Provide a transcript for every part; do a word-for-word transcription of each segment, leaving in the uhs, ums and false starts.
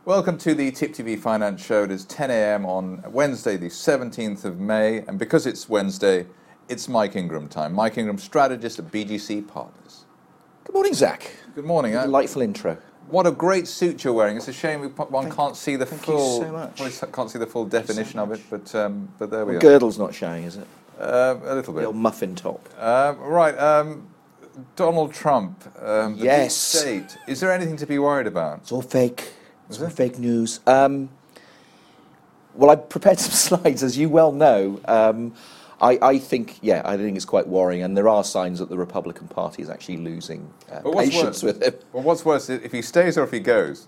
Welcome to the Tip T V Finance Show. It is ten a m on Wednesday, the seventeenth of May, and because it's Wednesday, it's Mike Ingram time. Mike Ingram, strategist at B G C Partners. Good morning, Zach. Good morning. A delightful intro. What a great suit you're wearing. It's a shame we, one thank, can't see the thank full. You so much. Well, can't see the full definition so of it, but um, but there we well, are. Girdle's not showing, is it? Uh, a little bit. The old muffin top. Uh, right. Um, Donald Trump. Um, the yes. State. Is there anything to be worried about? It's all fake. It's all fake news. Um, well, I prepared some slides, as you well know. Um, I, I think, yeah, I think it's quite worrying, and there are signs that the Republican Party is actually losing uh, patience with him. Well, what's worse, if he stays or if he goes?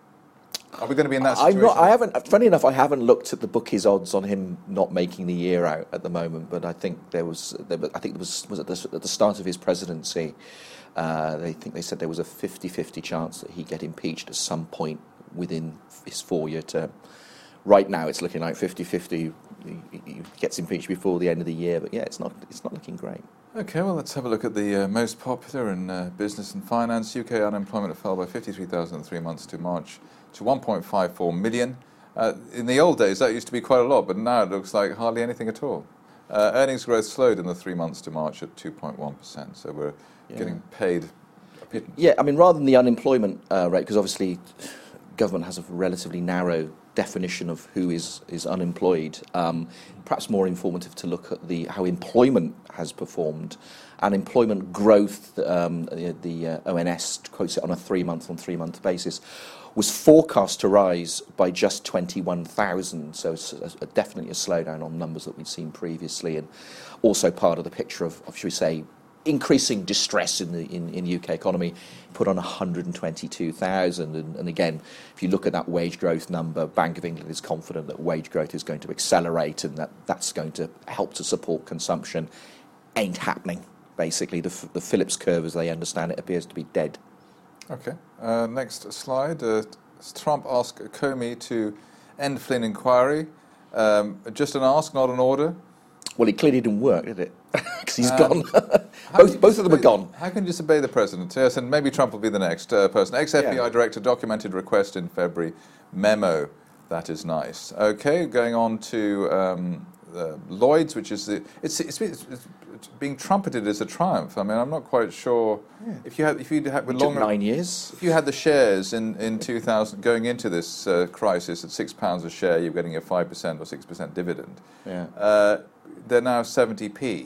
Are we going to be in that I'm situation? not, I haven't. Funny enough, I haven't looked at the bookies' odds on him not making the year out at the moment. But I think there was. There, I think it was was at the, at the start of his presidency. Uh, they think they said there was a fifty-fifty chance that he'd get impeached at some point within his four-year term. Right now, it's looking like fifty-fifty. He, he gets impeached before the end of the year. But yeah, it's not. It's not looking great. Okay, well, let's have a look at the uh, most popular in uh, business and finance. U K unemployment fell by fifty-three thousand in three months to March to one point five four million. Uh, in the old days, that used to be quite a lot, but now it looks like hardly anything at all. Uh, earnings growth slowed in the three months to March at two point one percent, so we're yeah. getting paid a pittance. Yeah, I mean, rather than the unemployment uh, rate, because obviously government has a relatively narrow definition of who is, is unemployed, um, perhaps more informative to look at the how employment has performed. And employment growth, um, the, the uh, O N S quotes it on a three-month on three-month basis, was forecast to rise by just twenty-one thousand, so it's a, a, definitely a slowdown on numbers that we'd seen previously, and also part of the picture of, of should we say, increasing distress in the in, in the U K economy, put on one hundred twenty-two thousand. And, and again, if you look at that wage growth number, Bank of England is confident that wage growth is going to accelerate and that that's going to help to support consumption. Ain't happening, basically. The, the Phillips curve, as they understand it, appears to be dead. Okay. Uh, next slide. Uh, Trump asked Comey to end Flynn inquiry. Um, just an ask, not an order. Well, it clearly didn't work, did it? Because he's um, gone. both both of them are gone. How can you disobey the president? Yes, and maybe Trump will be the next uh, person. Ex-F B I yeah. director documented request in February. Memo. That is nice. Okay, going on to um, uh, Lloyd's, which is the it's, it's, it's, it's being trumpeted as a triumph. I mean, I'm not quite sure yeah. if you had if you had with longer nine years. If you had the shares in, in two thousand going into this uh, crisis at six pounds a share, you're getting a five percent or six percent dividend. Yeah. Uh, they're now seventy p,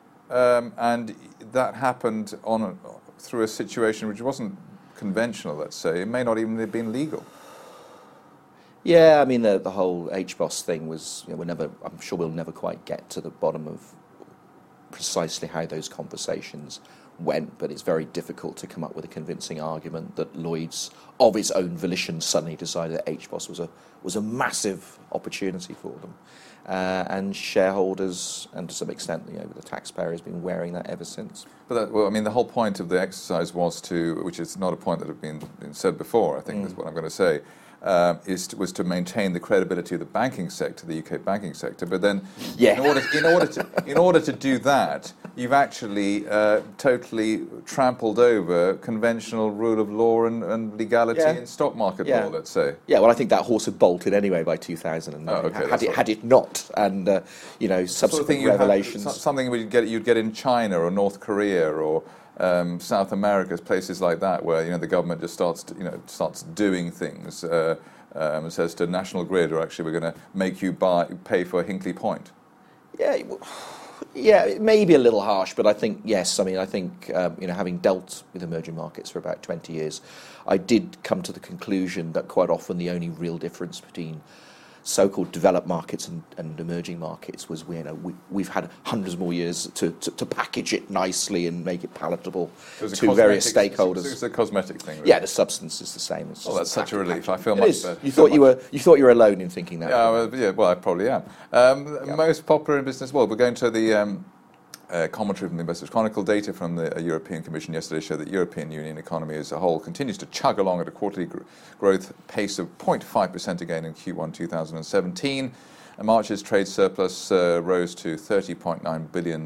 um, and that happened on a, through a situation which wasn't conventional. Let's say it may not even have been legal. Yeah, I mean the the whole H B O S thing was. You know, we're never. I'm sure we'll never quite get to the bottom of precisely how those conversations went, but it's very difficult to come up with a convincing argument that Lloyd's, of its own volition, suddenly decided that H B O S was a was a massive opportunity for them, uh, and shareholders, and to some extent, you know, the taxpayer has been wearing that ever since. But that, well, I mean, the whole point of the exercise was to, which is not a point that had been, been said before. I think mm. is what I'm going to say. Um, is to, was to maintain the credibility of the banking sector, the U K banking sector. But then, yeah. in order in order to in order to do that, you've actually uh, totally trampled over conventional rule of law and, and legality yeah. in stock market yeah. law. Let's say. Yeah, well, I think that horse had bolted anyway by two thousand nine. Oh, okay, had it had it not, and uh, you know, subsequent sort of revelations. Have, something you'd get you'd get in China or North Korea or. Um, South America, places like that, where you know the government just starts, to, you know, starts doing things uh, um, and says to National Grid, or actually we're going to make you buy, pay for Hinkley Point. Yeah, yeah, it may be a little harsh, but I think yes. I mean, I think um, you know, having dealt with emerging markets for about twenty years, I did come to the conclusion that quite often the only real difference between so-called developed markets and, and emerging markets was we, you know, we, we've had hundreds more years to, to, to package it nicely and make it palatable it to various stakeholders. It's a cosmetic thing, really. Yeah, the substance is the same. It's oh, that's such a relief. package. I feel it much is. better. You thought you were you thought you were alone in thinking that. Yeah, well, yeah, well I probably am. Um, yeah. Most popular in business world. We're going to the um, uh, commentary from the Investors Chronicle. Data from the uh, European Commission yesterday showed that European Union economy as a whole continues to chug along at a quarterly gr- growth pace of zero point five percent again in Q one two thousand seventeen. And March's trade surplus uh, rose to thirty point nine billion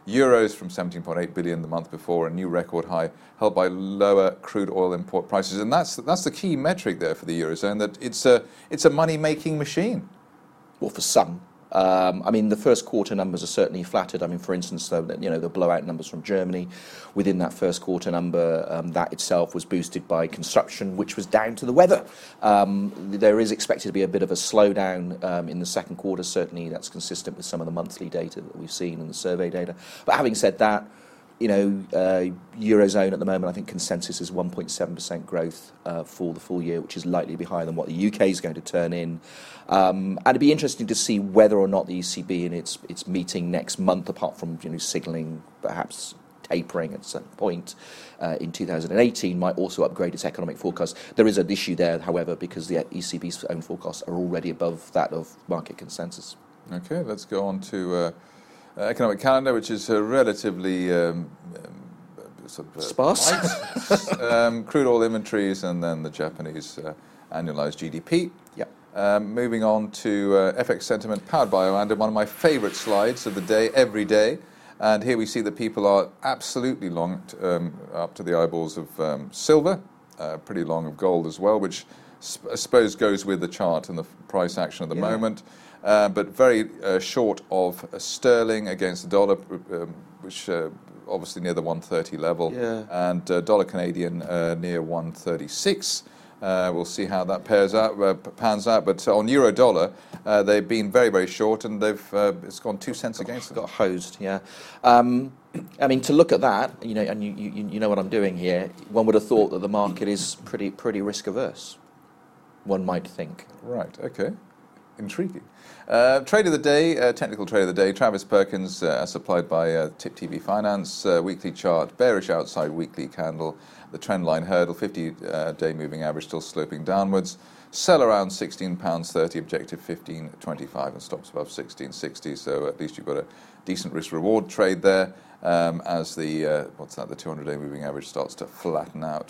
euros from seventeen point eight billion the month before, a new record high, helped by lower crude oil import prices. And that's that's the key metric there for the Eurozone, that it's a it's a money-making machine. Well, for some. Um, I mean, the first quarter numbers are certainly flattered. I mean, for instance, the, you know, the blowout numbers from Germany, within that first quarter number, um, that itself was boosted by construction, which was down to the weather. Um, there is expected to be a bit of a slowdown um, in the second quarter. Certainly, that's consistent with some of the monthly data that we've seen and the survey data. But having said that, you know, uh, Eurozone at the moment, I think consensus is one point seven percent growth uh, for the full year, which is likely to be higher than what the U K is going to turn in. Um, and it'd be interesting to see whether or not the E C B in its its meeting next month, apart from, you know, signalling perhaps tapering at some point uh, in two thousand eighteen, might also upgrade its economic forecast. There is an issue there, however, because the E C B's own forecasts are already above that of market consensus. Okay, let's go on to Uh Uh, economic calendar, which is uh, relatively um, um, sort of, uh, sparse. um, crude oil inventories, and then the Japanese uh, annualized G D P. Yep. Um, moving on to uh, F X sentiment, powered by Oanda, one of my favourite slides of the day, every day. And here we see that people are absolutely long, t- um, up to the eyeballs of um, silver, uh, pretty long of gold as well, which sp- I suppose goes with the chart and the f- price action at the Yeah. moment. Uh, but very uh, short of uh, sterling against the dollar, um, which uh, obviously near the one thirty level, Yeah. and uh, dollar Canadian uh, near one thirty-six. Uh, we'll see how that pairs out, uh, pans out. But on euro dollar, uh, they've been very, very short, and they've uh, it's gone two cents against them. Got hosed, yeah. Um, I mean, to look at that, you know, and you, you, you know what I'm doing here. One would have thought that the market is pretty pretty risk averse. One might think. Right. Okay. Intriguing. Uh, trade of the day, uh, technical trade of the day, Travis Perkins, uh, as supplied by uh, Tip T V Finance, uh, weekly chart, bearish outside weekly candle, the trend line hurdle, fifty-day uh, moving average still sloping downwards, sell around sixteen pounds thirty, objective fifteen twenty-five, and stops above sixteen sixty, so at least you've got a decent risk-reward trade there um, as the, uh, what's that, the two hundred day moving average starts to flatten out.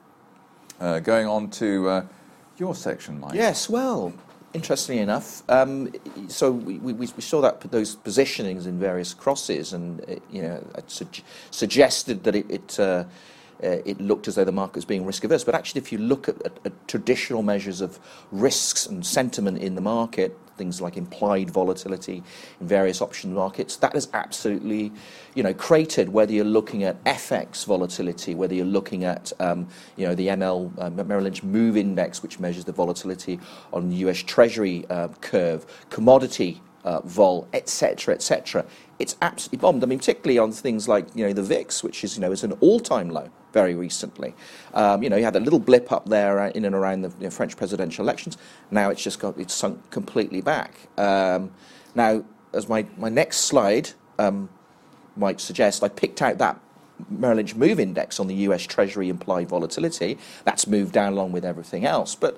Uh, going on to uh, your section, Mike. Yes, well, interestingly enough, um, so we, we, we saw that those positionings in various crosses, and it, you know, it su- suggested that it it, uh, uh, it looked as though the market was being risk averse. But actually, if you look at, at, at traditional measures of risks and sentiment in the market, things like implied volatility in various option markets, that is absolutely, you know, cratered. Whether you're looking at F X volatility, whether you're looking at, um, you know, the M L uh, Merrill Lynch Move Index, which measures the volatility on the U S Treasury uh, curve, commodity uh, vol, et cetera, et cetera. It's absolutely bombed. I mean, particularly on things like, you know, the V I X, which is, you know, is an all-time low very recently. Um, you know, you had a little blip up there in and around the, you know, French presidential elections. Now it's just got, it's sunk completely back. Um, now, as my, my next slide um, might suggest, I picked out that Merrill Lynch Move Index on the U S Treasury implied volatility. That's moved down along with everything else. But,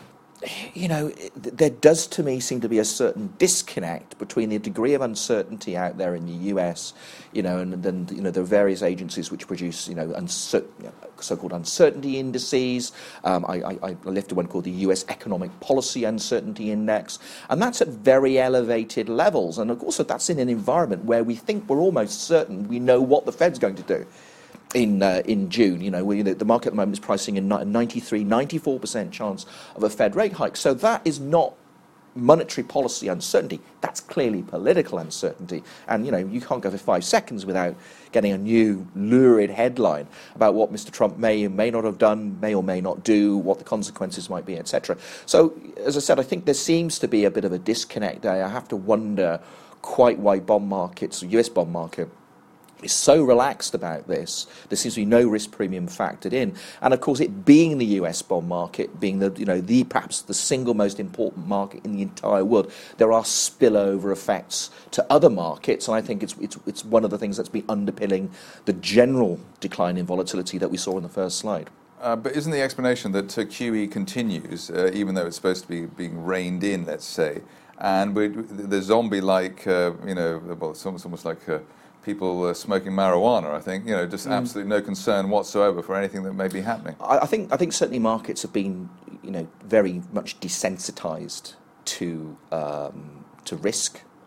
you know, there does to me seem to be a certain disconnect between the degree of uncertainty out there in the U S, you know, and then, you know, there are various agencies which produce, you know, uncer- so-called uncertainty indices. Um, I, I, I lifted one called the U S Economic Policy Uncertainty Index, and that's at very elevated levels. And of course, that's in an environment where we think we're almost certain we know what the Fed's going to do in uh, in June. You know, we, the market at the moment is pricing in a ninety-three, ninety-four percent chance of a Fed rate hike. So that is not monetary policy uncertainty. That's clearly political uncertainty. And, you know, you can't go for five seconds without getting a new lurid headline about what Mister Trump may or may not have done, may or may not do, what the consequences might be, et cetera. So, as I said, I think there seems to be a bit of a disconnect there. I have to wonder quite why bond markets, the U S bond market, is so relaxed about this. There seems to be no risk premium factored in, and of course, it being the U S bond market, being the you know the perhaps the single most important market in the entire world, there are spillover effects to other markets, and I think it's it's it's one of the things that's been underpinning the general decline in volatility that we saw in the first slide. Uh, but isn't the explanation that uh, Q E continues, uh, even though it's supposed to be being reined in, let's say, and we, the zombie-like, uh, you know, well, it's almost, almost like uh, people uh, smoking marijuana, I think, you know, just mm. absolutely no concern whatsoever for anything that may be happening. I, I think I think certainly markets have been, you know, very much desensitized to um, to risk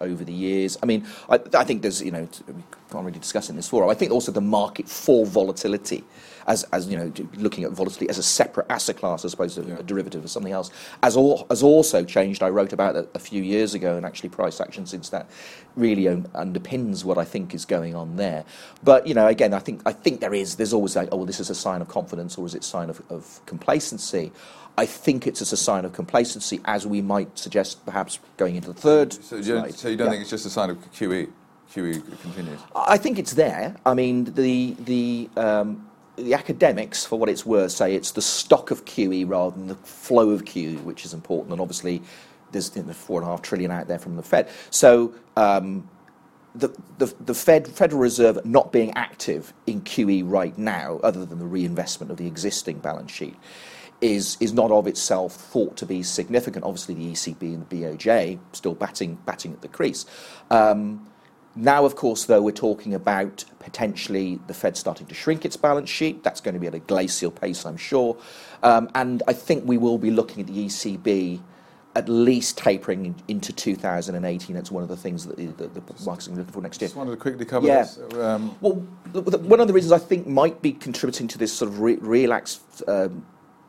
over the years. I mean, I, I think there's, you know, we can't really discuss in this forum. I think also the market for volatility, as, as you know, looking at volatility as a separate asset class as opposed to yeah. a derivative or something else, has, all, has also changed. I wrote about it a few years ago, and actually price action since that really underpins what I think is going on there. But, you know, again, I think I think there is, there's always like, oh, this is a sign of confidence, or is it a sign of, of complacency? I think it's as a sign of complacency, as we might suggest perhaps going into the third So you don't, so you don't yeah. think it's just a sign of Q E? Q E continues? I think it's there. I mean, the the um, the academics, for what it's worth, say it's the stock of Q E rather than the flow of Q E, which is important. And obviously, there's you know, four and a half trillion out there from the Fed. So um, the, the the Fed Federal Reserve not being active in Q E right now, other than the reinvestment of the existing balance sheet, is is not of itself thought to be significant. Obviously, the E C B and the B O J still batting batting at the crease. Um, now, of course, though, we're talking about potentially the Fed starting to shrink its balance sheet. That's going to be at a glacial pace, I'm sure. Um, and I think we will be looking at the E C B at least tapering in, into two thousand eighteen. That's one of the things that the, the, the market's going to be looking for next year. Just wanted to quickly cover yeah. this. Um, well, the, the, one of the reasons I think might be contributing to this sort of re- relaxed um,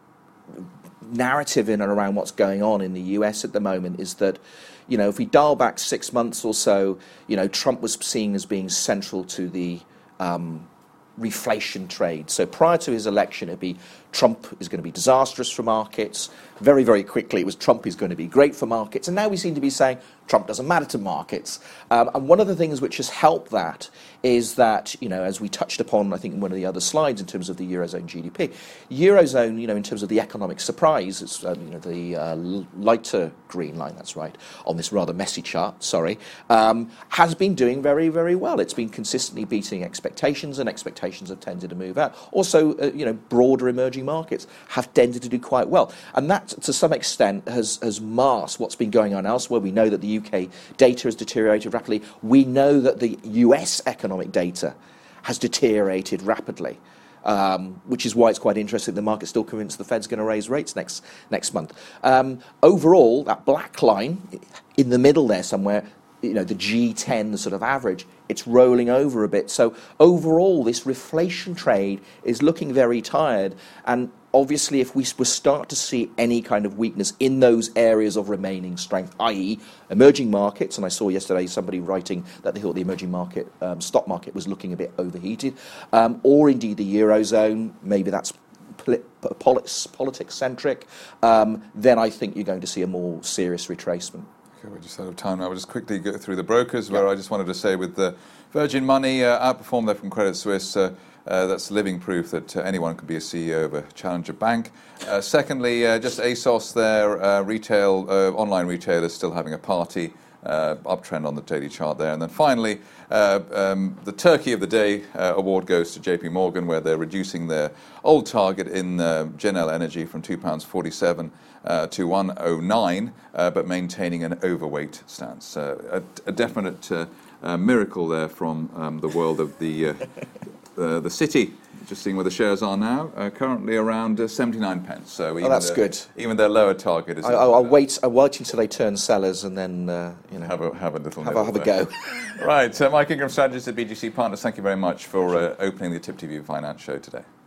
narrative in and around what's going on in the U S at the moment is that, you know, if we dial back six months or so, you know, Trump was seen as being central to the um, reflation trade. So prior to his election, it'd be Trump is going to be disastrous for markets. Very, very quickly, it was Trump is going to be great for markets. And now we seem to be saying Trump doesn't matter to markets. Um, and one of the things which has helped that is that, you know, as we touched upon, I think, in one of the other slides in terms of the Eurozone G D P, Eurozone, you know, in terms of the economic surprise, it's, um, you know, the uh, lighter green line, that's right, on this rather messy chart, sorry, um, has been doing very, very well. It's been consistently beating expectations, and expectations have tended to move out. Also, uh, you know, broader emerging markets have tended to do quite well. And that, to some extent, has, has masked what's been going on elsewhere. We know that the U K data has deteriorated rapidly. We know that the U S economic data has deteriorated rapidly, um, which is why it's quite interesting. The market's still convinced the Fed's going to raise rates next next month. Um, overall, that black line in the middle there somewhere, you know, the G ten, the sort of average, it's rolling over a bit. So overall, this reflation trade is looking very tired. And obviously, if we start to see any kind of weakness in those areas of remaining strength, that is emerging markets, and I saw yesterday somebody writing that they thought the emerging market, um, stock market was looking a bit overheated, um, or indeed the Eurozone, maybe that's politics-centric, um, then I think you're going to see a more serious retracement. We're just out of time now. We'll just quickly go through the brokers, where yep. I just wanted to say with the Virgin Money uh, outperformed there from Credit Suisse. Uh, uh, that's living proof that uh, anyone can be a C E O of a challenger bank. Uh, secondly, uh, just ASOS there, uh, retail, uh, online retailers still having a party. Uh, uptrend on the daily chart there. And then finally, uh, um, the Turkey of the Day uh, award goes to J P Morgan, where they're reducing their old target in uh, Genel Energy from two pounds forty-seven uh, to one oh nine, uh, but maintaining an overweight stance. Uh, a, a definite uh, uh, miracle there from um, the world of the uh, uh, the city. Just seeing where the shares are now, uh, currently around uh, seventy-nine pence. So even oh, that's the, good. Even their lower target is. I, I'll, I'll wait. I'll wait until they turn sellers, and then uh, you know have a have a little have, a, have a go. Right, so Mike Ingram, strategist at B G C Partners. Thank you very much for uh, opening the Tiptree View Finance show today.